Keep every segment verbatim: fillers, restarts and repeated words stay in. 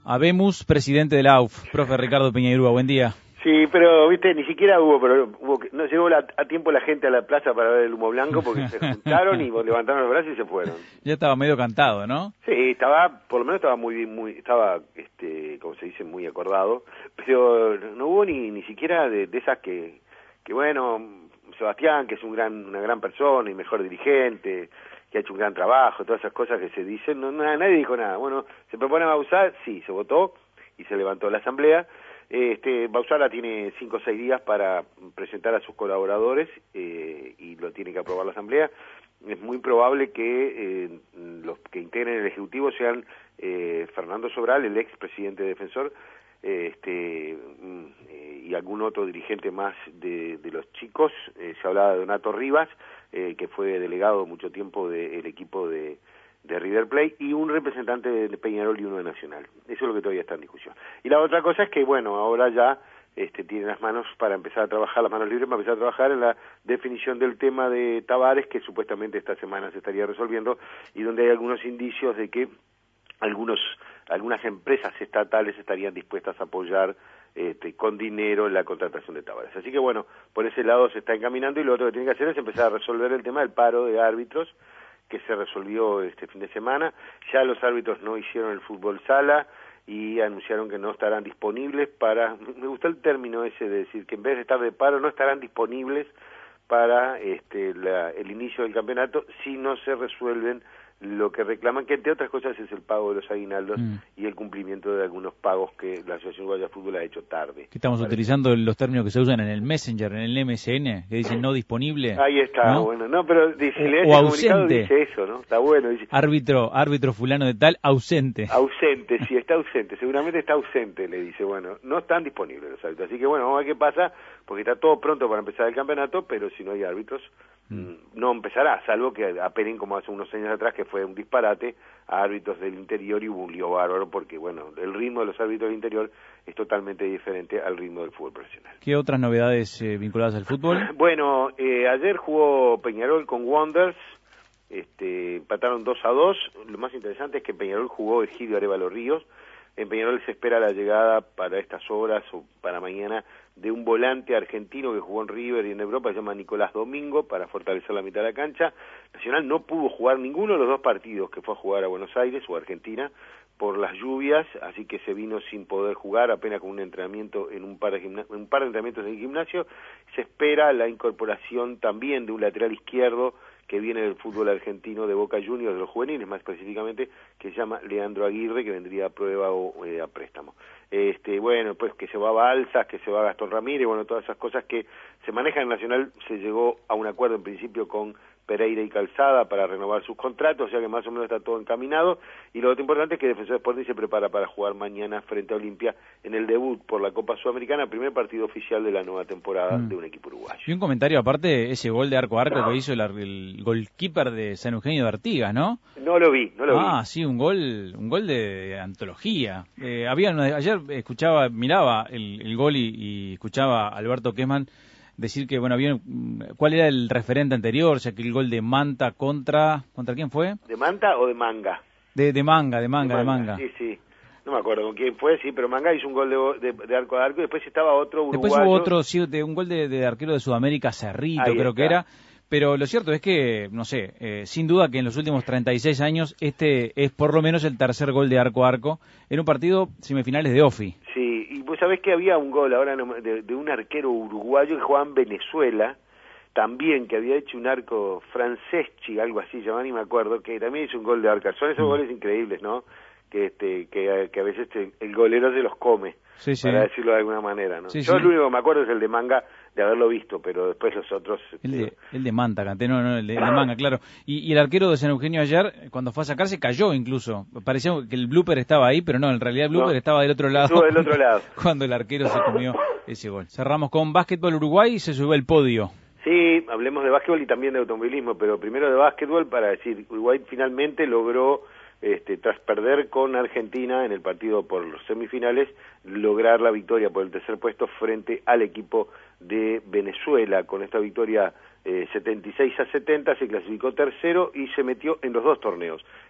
Habemos presidente de la A U F, profe Ricardo Peñairúa, buen día. Sí, pero, viste, ni siquiera hubo, pero hubo, no llegó la, a tiempo la gente a la plaza para ver el humo blanco porque se juntaron y levantaron los brazos y se fueron. Ya estaba medio cantado, ¿no? Sí, estaba, por lo menos estaba muy bien, muy, estaba, este, como se dice, muy acordado, pero no hubo ni, ni siquiera de, de esas que, que bueno, Sebastián, que es un gran, una gran persona y mejor dirigente, que ha hecho un gran trabajo, todas esas cosas que se dicen, no, no, nadie dijo nada. Bueno, ¿se propone Bauzá? Sí, se votó y se levantó la asamblea. Este, Bauzá tiene cinco o seis días para presentar a sus colaboradores eh, y lo tiene que aprobar la asamblea. Es muy probable que eh, los que integren el Ejecutivo sean eh, Fernando Sobral, el ex presidente Defensor, eh, este, eh, y algún otro dirigente más de, de los chicos. Eh, se hablaba de Donato Rivas, eh, que fue delegado mucho tiempo del equipo de, de River Plate, y un representante de Peñarol y uno de Nacional. Eso es lo que todavía está en discusión. Y la otra cosa es que, bueno, ahora ya este, tienen las manos para empezar a trabajar, las manos libres para empezar a trabajar en la definición del tema de Tavares, que supuestamente esta semana se estaría resolviendo, y donde hay algunos indicios de que algunos algunas empresas estatales estarían dispuestas a apoyar este, con dinero la contratación de Tavares. Así que bueno, por ese lado se está encaminando, y lo otro que tiene que hacer es empezar a resolver el tema del paro de árbitros, que se resolvió este fin de semana. Ya los árbitros no hicieron el fútbol sala y anunciaron que no estarán disponibles para, me gusta el término ese de decir que en vez de estar de paro no estarán disponibles para este, la, el inicio del campeonato si no se resuelven lo que reclaman, que entre otras cosas es el pago de los aguinaldos mm. y el cumplimiento de algunos pagos que la Asociación Uruguaya de Fútbol ha hecho tarde. ¿Qué estamos utilizando los términos que se usan en el Messenger, en el M S N, que dicen no disponible? Ahí está, ¿no? Bueno, no, pero si o, lees o el ausente. comunicado dice eso, ¿no? Está bueno. Dice, árbitro, árbitro fulano de tal, ausente. Ausente, sí, está ausente, seguramente está ausente, le dice, bueno, no están disponibles los árbitros, así que bueno, vamos a ver qué pasa, porque está todo pronto para empezar el campeonato, pero si no hay árbitros, mm. no empezará, salvo que apelen como hace unos años atrás, que fue un disparate, a árbitros del interior, y hubo un lío bárbaro, porque bueno, el ritmo de los árbitros del interior es totalmente diferente al ritmo del fútbol profesional. ¿Qué otras novedades eh, vinculadas al fútbol? Bueno, eh, ayer jugó Peñarol con Wanderers, este, empataron dos a dos, lo más interesante es que Peñarol jugó Egidio Arévalo Ríos. En Peñarol se espera la llegada para estas horas o para mañana de un volante argentino que jugó en River y en Europa, se llama Nicolás Domingo, para fortalecer la mitad de la cancha. Nacional no pudo jugar ninguno de los dos partidos que fue a jugar a Buenos Aires o a Argentina por las lluvias, así que se vino sin poder jugar, apenas con un entrenamiento en un par de, gimna- un par de entrenamientos en el gimnasio. Se espera la incorporación también de un lateral izquierdo que viene del fútbol argentino de Boca Juniors, de los juveniles más específicamente, que se llama Leandro Aguirre, que vendría a prueba o eh, a préstamo. Este, bueno, pues que se va a Balsas, que se va a Gastón Ramírez, bueno, todas esas cosas que se manejan en Nacional. Se llegó a un acuerdo en principio con Pereira y Calzada para renovar sus contratos, o sea que más o menos está todo encaminado. Y lo otro importante es que Defensor Sporting se prepara para jugar mañana frente a Olimpia en el debut por la Copa Sudamericana, primer partido oficial de la nueva temporada mm. de un equipo uruguayo. Y un comentario aparte, ese gol de arco a arco no. que hizo el, el goalkeeper de San Eugenio de Artigas, ¿no? No lo vi, no lo ah, vi. Ah, sí, un gol un gol de, de antología. Eh, había una, ayer escuchaba, miraba el, el gol y, y escuchaba a Alberto Kessman decir que, bueno, había, ¿cuál era el referente anterior? O sea, que el gol de Manta contra... ¿Contra quién fue? ¿De Manta o de Manga? De, de Manga, de Manga, de Manga. Sí, sí. No me acuerdo con quién fue, sí, pero Manga hizo un gol de, de, de arco a arco, y después estaba otro uruguayo. Después hubo otro, sí, de, un gol de, de arquero de Sudamérica, Cerrito, Ahí creo está. que era. Pero lo cierto es que, no sé, eh, sin duda que en los últimos treinta y seis años este es por lo menos el tercer gol de arco a arco en un partido semifinales de Ofi. Sí, y vos sabés que había un gol ahora de, de un arquero uruguayo que jugaba en Venezuela, también, que había hecho un arco Franceschi, algo así, ya ni me acuerdo, que también hizo un gol de arco. Son esos mm. goles increíbles, ¿no? Que este que, que a veces te, el golero se los come, sí, sí. para decirlo de alguna manera, ¿no? Sí, Yo sí. lo único que me acuerdo es el de Manga, de haberlo visto, pero después los otros... El de, el de Manta, canté, no, no, el de, el de Manga, claro. Y, y el arquero de San Eugenio ayer, cuando fue a sacarse, cayó incluso. Parecía que el blooper estaba ahí, pero no, en realidad el blooper no, estaba del otro lado. Estuvo del otro lado. Cuando el arquero se comió ese gol. Cerramos con básquetbol Uruguay y se subió al podio. Sí, hablemos de básquetbol y también de automovilismo, pero primero de básquetbol para decir, Uruguay finalmente logró... Este, tras perder con Argentina en el partido por los semifinales, lograr la victoria por el tercer puesto frente al equipo de Venezuela. Con esta victoria eh, setenta y seis a setenta se clasificó tercero y se metió en los dos torneos,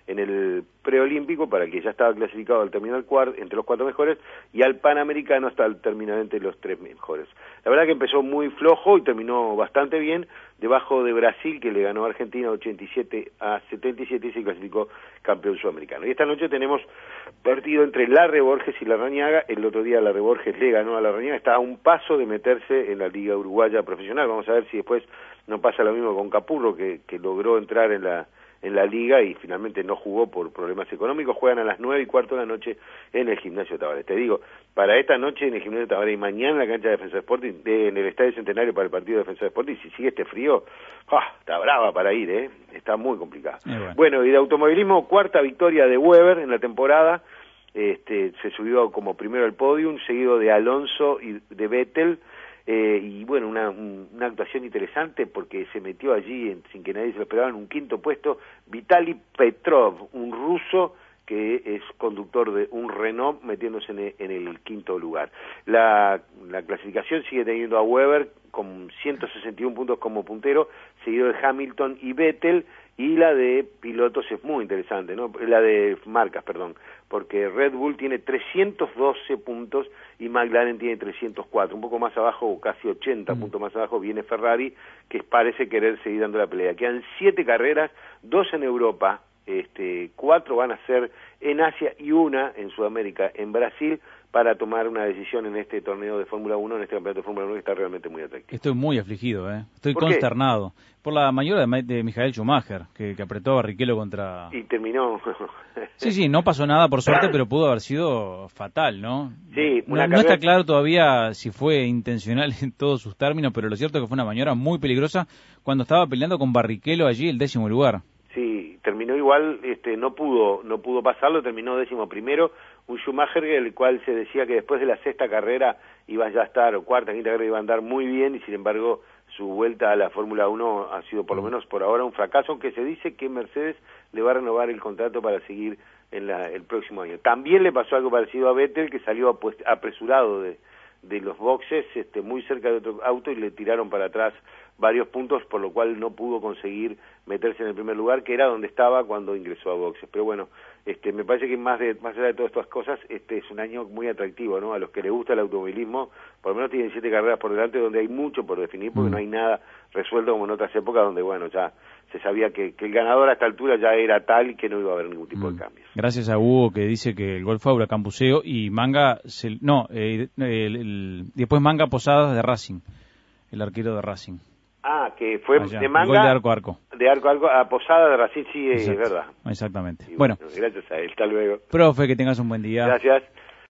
en el preolímpico, para el que ya estaba clasificado al terminar cuart entre los cuatro mejores, y al Panamericano hasta el terminar entre los tres mejores. La verdad que empezó muy flojo y terminó bastante bien, debajo de Brasil, que le ganó a Argentina ochenta y siete a setenta y siete y se clasificó campeón sudamericano. Y esta noche tenemos partido entre Larre Borges y Larrañaga. El otro día Larre Borges le ganó a Larrañaga, está a un paso de meterse en la Liga Uruguaya Profesional. Vamos a ver si después no pasa lo mismo con Capurro, que, que logró entrar en la en la liga y finalmente no jugó por problemas económicos. Juegan a las nueve y cuarto de la noche en el Gimnasio Tabaré. Te digo, para esta noche en el Gimnasio Tabaré y mañana en la cancha de Defensa Sporting, de, en el Estadio Centenario para el partido de Defensa Sporting, si sigue este frío, ¡ah! Está brava para ir, ¿eh? Está muy complicado. Eh, bueno. bueno, y de automovilismo, cuarta victoria de Weber en la temporada, este, se subió como primero al podium, seguido de Alonso y de Vettel. Eh, y bueno, una, una actuación interesante porque se metió allí, en, sin que nadie se lo esperaba, en un quinto puesto, Vitaly Petrov, un ruso que es conductor de un Renault, metiéndose en el, en el quinto lugar. La, la clasificación sigue teniendo a Weber con ciento sesenta y uno puntos como puntero, seguido de Hamilton y Vettel, y la de pilotos es muy interesante, ¿no? La de marcas, perdón, porque Red Bull tiene trescientos doce puntos y McLaren tiene trescientos cuatro, un poco más abajo, casi ochenta mm. puntos más abajo, viene Ferrari, que parece querer seguir dando la pelea. Quedan siete carreras, dos en Europa, este, cuatro van a ser en Asia y una en Sudamérica, en Brasil, para tomar una decisión en este torneo de Fórmula uno, en este campeonato de Fórmula uno que está realmente muy atractivo. Estoy muy afligido, ¿eh? Estoy ¿Por consternado. Qué? Por la maniobra de, de Michael Schumacher, que, que apretó a Barrichello contra... Y terminó... sí, sí, no pasó nada por suerte, pero pudo haber sido fatal, ¿no? Sí, una no, no está claro todavía si fue intencional en todos sus términos, pero lo cierto es que fue una maniobra muy peligrosa cuando estaba peleando con Barrichello allí el décimo lugar. Sí, terminó igual, este, no pudo, no pudo pasarlo, terminó décimo primero, un Schumacher el cual se decía que después de la sexta carrera iba ya a estar, o cuarta, quinta carrera iba a andar muy bien, y sin embargo su vuelta a la Fórmula uno ha sido por lo menos por ahora un fracaso, aunque se dice que Mercedes le va a renovar el contrato para seguir en la, el próximo año. También le pasó algo parecido a Vettel, que salió pues, apresurado de, de los boxes, este, muy cerca de otro auto, y le tiraron para atrás varios puntos, por lo cual no pudo conseguir meterse en el primer lugar, que era donde estaba cuando ingresó a boxes. Pero bueno, este, me parece que más de más allá de todas estas cosas, este es un año muy atractivo, ¿no? A los que les gusta el automovilismo, por lo menos tienen siete carreras por delante donde hay mucho por definir, porque mm. no hay nada resuelto como en otras épocas donde, bueno, ya se sabía que, que el ganador a esta altura ya era tal y que no iba a haber ningún tipo mm. de cambios. Gracias a Hugo, que dice que el gol fue a Huracán Buceo y Manga, se, no, eh, el, el, después Manga Posadas de Racing, el arquero de Racing. Ah, que fue Allá, de Manga... gol de arco a arco. De arco a arco a Posada de Racing, sí, es verdad. Exactamente. Bueno, bueno, gracias a él, hasta luego. Profe, que tengas un buen día. Gracias.